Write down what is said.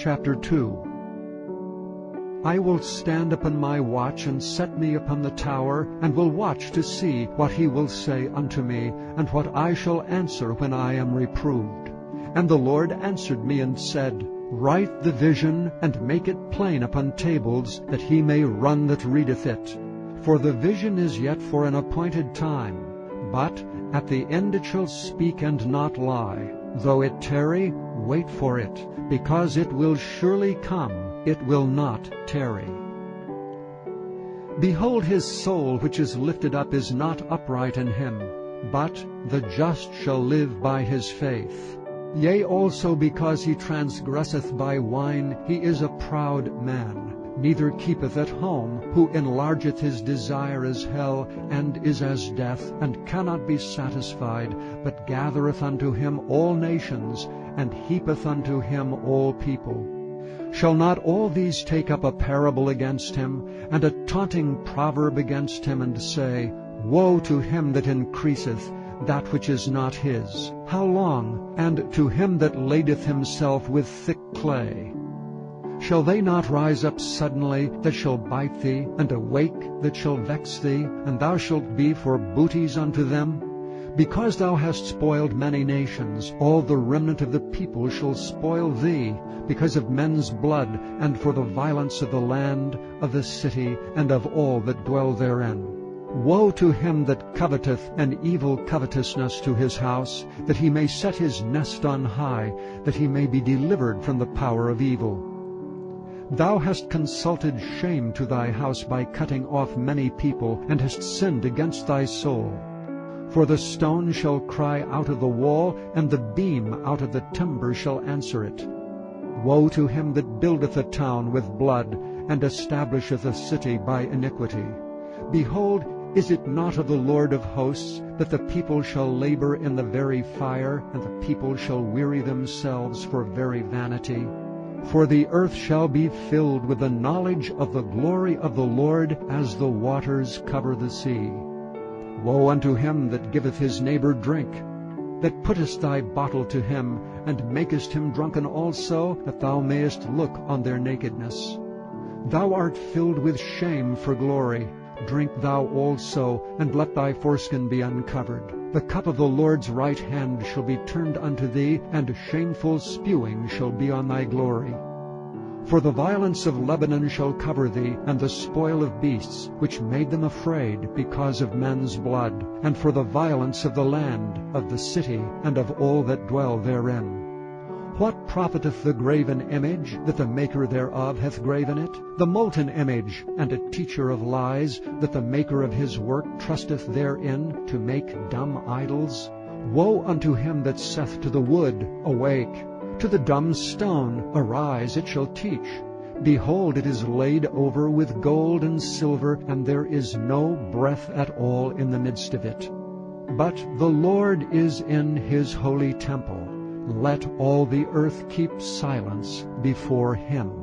Chapter 2. I will stand upon my watch, and set me upon the tower, and will watch to see what he will say unto me, and what I shall answer when I am reproved. And the Lord answered me and said, Write the vision, and make it plain upon tables, that he may run that readeth it. For the vision is yet for an appointed time, but at the end it shall speak and not lie. Though it tarry, wait for it, because it will surely come, it will not tarry. Behold, his soul which is lifted up is not upright in him, but the just shall live by his faith. Yea, also because he transgresseth by wine, he is a proud man, neither keepeth at home, who enlargeth his desire as hell, and is as death, and cannot be satisfied, but gathereth unto him all nations, and heapeth unto him all people. Shall not all these take up a parable against him, and a taunting proverb against him, and say, Woe to him that increaseth that which is not his! How long? And to him that ladeth himself with thick clay. Shall they not rise up suddenly that shall bite thee, and awake that shall vex thee, and thou shalt be for booties unto them? Because thou hast spoiled many nations, all the remnant of the people shall spoil thee, because of men's blood, and for the violence of the land, of the city, and of all that dwell therein. Woe to him that coveteth an evil covetousness to his house, that he may set his nest on high, that he may be delivered from the power of evil. Thou hast consulted shame to thy house by cutting off many people, and hast sinned against thy soul. For the stone shall cry out of the wall, and the beam out of the timber shall answer it. Woe to him that buildeth a town with blood, and establisheth a city by iniquity. Behold, is it not of the Lord of hosts, that the people shall labor in the very fire, and the people shall weary themselves for very vanity? For the earth shall be filled with the knowledge of the glory of the Lord, as the waters cover the sea. Woe unto him that giveth his neighbor drink, that puttest thy bottle to him, and makest him drunken also, that thou mayest look on their nakedness. Thou art filled with shame for glory. Drink thou also, and let thy foreskin be uncovered. The cup of the Lord's right hand shall be turned unto thee, and shameful spewing shall be on thy glory. For the violence of Lebanon shall cover thee, and the spoil of beasts, which made them afraid because of men's blood, and for the violence of the land, of the city, and of all that dwell therein. What profiteth the graven image, that the maker thereof hath graven it? The molten image, and a teacher of lies, that the maker of his work trusteth therein, to make dumb idols? Woe unto him that saith to the wood, Awake! To the dumb stone, Arise, it shall teach. Behold, it is laid over with gold and silver, and there is no breath at all in the midst of it. But the Lord is in his holy temple. Let all the earth keep silence before him.